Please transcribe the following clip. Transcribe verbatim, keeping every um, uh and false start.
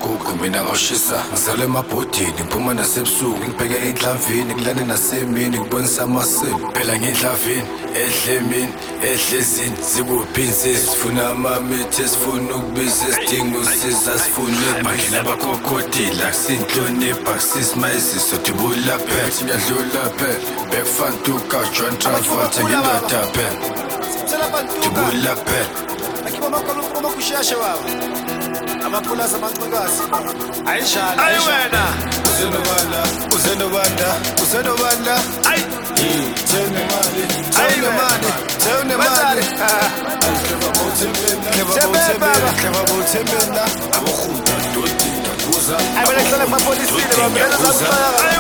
amagugu mina ngawushisa ngizalwe emabhodini ngiphuma nasebusuku ngibheke ey'ndlavini ngilane nasemini ngibonisa amaseli phela ngiy'ndlavini edlemini edlezini zikuphi insisi sifuna amamithi sifuna ukubiza isidingo usiza sifuna mangina abakhokodile akusinhlonipha akusisimayisi sodibula phela ngiyadlula phela bekfantuka John Travolta ngindoda phela dibula phela akiba makolo uma kushashe wabo amapulazi amancikazi ayishana ayi wena uzenobanda uzenobanda uzenobanda ayi thene mali thene mali thene mali clever bothembela clever bothembela abokhunda dodi ndabuza ayi wena hlala emapolisini baba Ndabuza.